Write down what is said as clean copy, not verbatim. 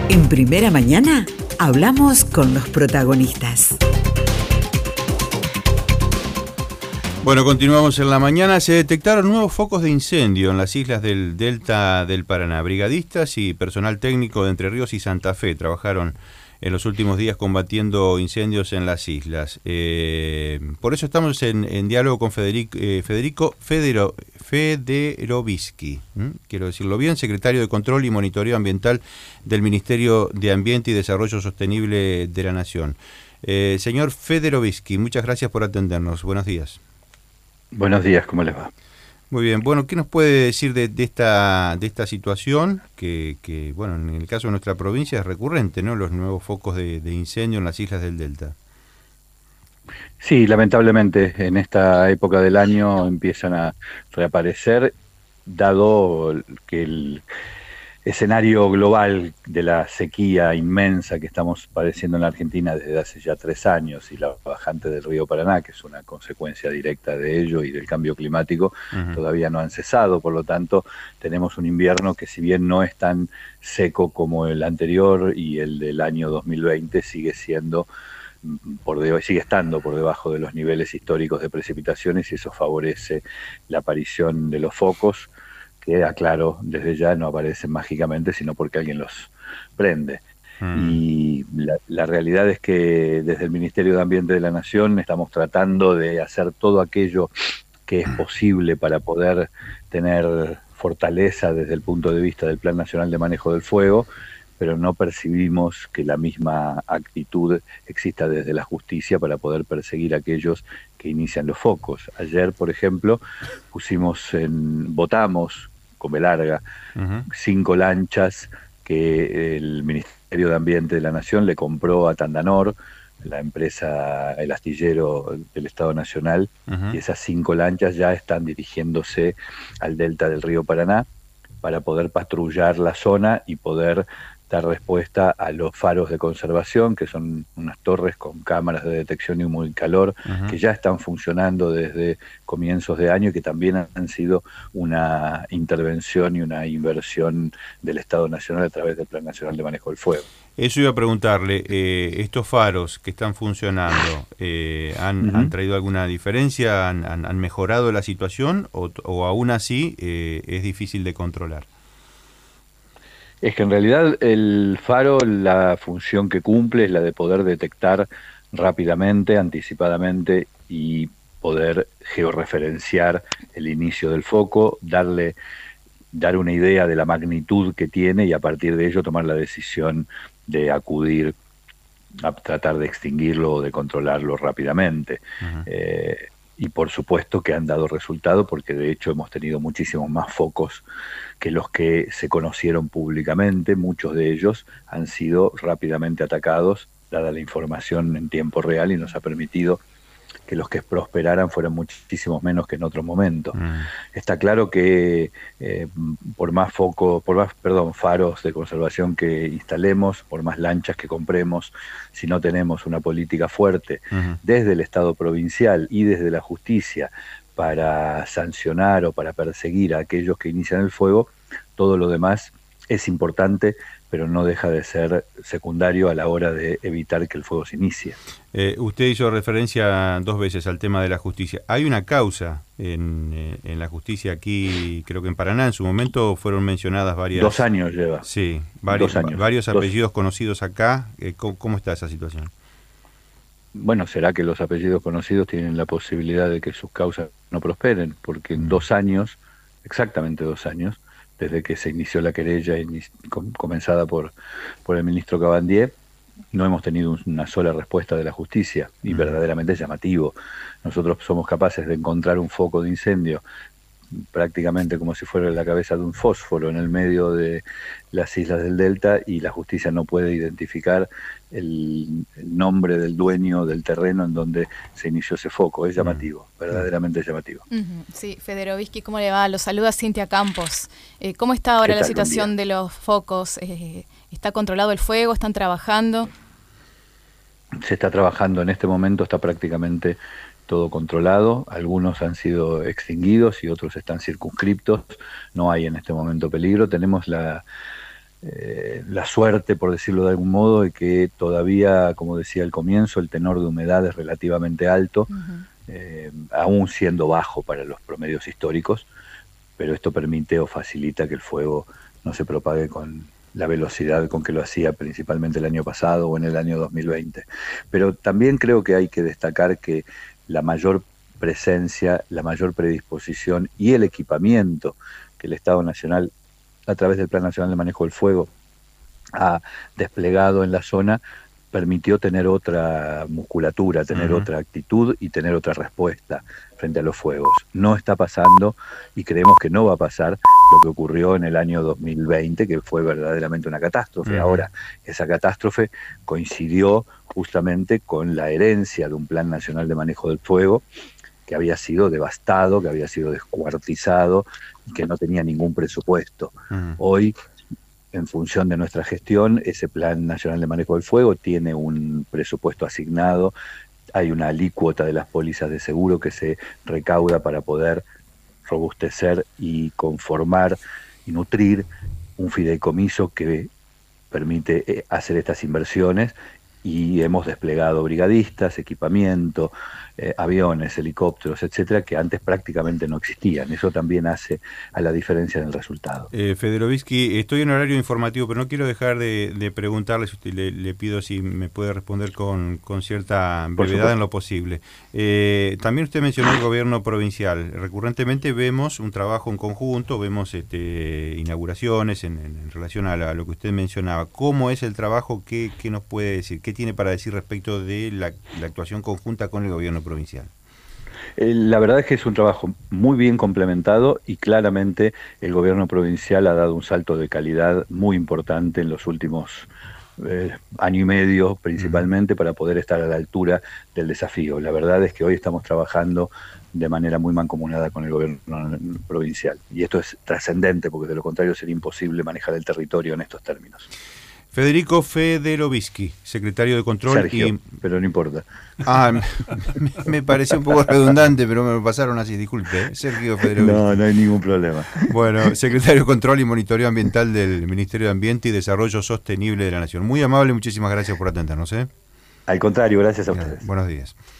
En Primera Mañana hablamos con los protagonistas. Bueno, continuamos en la mañana. Se detectaron nuevos focos de incendio en las islas del Delta del Paraná. Brigadistas y personal técnico de Entre Ríos y Santa Fe trabajaron en los últimos días combatiendo incendios en las islas. Por eso estamos en diálogo con Federico Federovisky, quiero decirlo bien, secretario de Control y Monitoreo Ambiental del Ministerio de Ambiente y Desarrollo Sostenible de la Nación. Señor Federovisky, muchas gracias por atendernos. Buenos días. Buenos días, ¿cómo les va? Muy bien, bueno, ¿qué nos puede decir de esta situación que, bueno, en el caso de nuestra provincia es recurrente, ¿no? Los nuevos focos de incendio en las islas del Delta. Sí, lamentablemente en esta época del año empiezan a reaparecer, dado que el escenario global de la sequía inmensa que estamos padeciendo en la Argentina desde hace ya 3 años y la bajante del río Paraná, que es una consecuencia directa de ello y del cambio climático, todavía no han cesado. Por lo tanto, tenemos un invierno que, si bien no es tan seco como el anterior y el del año 2020, sigue estando por debajo de los niveles históricos de precipitaciones, y eso favorece la aparición de los focos, que, aclaro, desde ya no aparecen mágicamente, sino porque alguien los prende. Y la realidad es que desde el Ministerio de Ambiente de la Nación estamos tratando de hacer todo aquello que es posible para poder tener fortaleza desde el punto de vista del Plan Nacional de Manejo del Fuego, pero no percibimos que la misma actitud exista desde la justicia para poder perseguir a aquellos que inician los focos. Ayer, por ejemplo, votamos con B larga 5 lanchas que el Ministerio de Ambiente de la Nación le compró a Tandanor, la empresa, el astillero del Estado Nacional, y esas 5 lanchas ya están dirigiéndose al delta del río Paraná para poder patrullar la zona y poder dar respuesta a los faros de conservación, que son unas torres con cámaras de detección y humocalor, que ya están funcionando desde comienzos de año y que también han sido una intervención y una inversión del Estado Nacional a través del Plan Nacional de Manejo del Fuego. Eso iba a preguntarle, estos faros que están funcionando, ¿han traído alguna diferencia? ¿Han mejorado la situación o aún así es difícil de controlar? Es que en realidad el faro, la función que cumple es la de poder detectar rápidamente, anticipadamente, y poder georreferenciar el inicio del foco, dar una idea de la magnitud que tiene y a partir de ello tomar la decisión de acudir a tratar de extinguirlo o de controlarlo rápidamente. Y por supuesto que han dado resultado, porque de hecho hemos tenido muchísimos más focos que los que se conocieron públicamente. Muchos de ellos han sido rápidamente atacados, dada la información en tiempo real, y nos ha permitido que los que prosperaran fueran muchísimos menos que en otros momentos. Está claro que por más faros de conservación que instalemos, por más lanchas que compremos, si no tenemos una política fuerte desde el Estado provincial y desde la justicia para sancionar o para perseguir a aquellos que inician el fuego, todo lo demás es importante, pero no deja de ser secundario a la hora de evitar que el fuego se inicie. Usted hizo referencia 2 veces al tema de la justicia. Hay una causa en la justicia aquí, creo que en Paraná, en su momento fueron mencionadas varias... 2 años lleva. Sí, varios apellidos conocidos acá. ¿Cómo está esa situación? Bueno, será que los apellidos conocidos tienen la posibilidad de que sus causas no prosperen, porque en 2 años, exactamente 2 años, desde que se inició la querella comenzada por el ministro Cabandier, no hemos tenido una sola respuesta de la justicia, y verdaderamente es llamativo. Nosotros somos capaces de encontrar un foco de incendio prácticamente como si fuera la cabeza de un fósforo en el medio de las islas del Delta, y la justicia no puede identificar el nombre del dueño del terreno en donde se inició ese foco. Es llamativo, verdaderamente es llamativo. Sí, Federovisky, ¿cómo le va? Los saluda Cintia Campos. ¿Cómo está ahora la situación de los focos? ¿Está controlado el fuego? ¿Están trabajando? Se está trabajando en este momento, está prácticamente todo controlado. Algunos han sido extinguidos y otros están circunscriptos. No hay en este momento peligro. Tenemos la la suerte, por decirlo de algún modo, de que todavía, como decía al comienzo, el tenor de humedad es relativamente alto, aún siendo bajo para los promedios históricos, pero esto permite o facilita que el fuego no se propague con la velocidad con que lo hacía principalmente el año pasado o en el año 2020. Pero también creo que hay que destacar que la mayor presencia, la mayor predisposición y el equipamiento que el Estado Nacional, a través del Plan Nacional de Manejo del Fuego, ha desplegado en la zona, permitió tener otra musculatura, tener otra actitud y tener otra respuesta frente a los fuegos. No está pasando, y creemos que no va a pasar, lo que ocurrió en el año 2020, que fue verdaderamente una catástrofe. Ahora, esa catástrofe coincidió justamente con la herencia de un Plan Nacional de Manejo del Fuego que había sido devastado, que había sido descuartizado y que no tenía ningún presupuesto. Hoy, en función de nuestra gestión, ese Plan Nacional de Manejo del Fuego tiene un presupuesto asignado, hay una alícuota de las pólizas de seguro que se recauda para poder robustecer y conformar y nutrir un fideicomiso que permite hacer estas inversiones, y hemos desplegado brigadistas, equipamiento, aviones, helicópteros, etcétera, que antes prácticamente no existían. Eso también hace a la diferencia en el resultado. Fedorovsky, estoy en horario informativo, pero no quiero dejar de preguntarle, si usted le pido si me puede responder con cierta brevedad en lo posible. También usted mencionó el gobierno provincial. Recurrentemente vemos un trabajo en conjunto, vemos inauguraciones en relación a lo que usted mencionaba. ¿Cómo es el trabajo? ¿Qué nos puede decir? ¿Qué tiene para decir respecto de la actuación conjunta con el gobierno provincial? La verdad es que es un trabajo muy bien complementado, y claramente el gobierno provincial ha dado un salto de calidad muy importante en los últimos año y medio, principalmente, para poder estar a la altura del desafío. La verdad es que hoy estamos trabajando de manera muy mancomunada con el gobierno provincial, y esto es trascendente, porque de lo contrario sería imposible manejar el territorio en estos términos. Federico Fedorovsky, secretario de Control. Sergio, pero no importa. Me pareció un poco redundante, pero me lo pasaron así, disculpe. Sergio Fedorovsky. No hay ningún problema. Bueno, secretario de Control y Monitoreo Ambiental del Ministerio de Ambiente y Desarrollo Sostenible de la Nación. Muy amable, muchísimas gracias por atendernos. Al contrario, gracias a ustedes. Buenos días.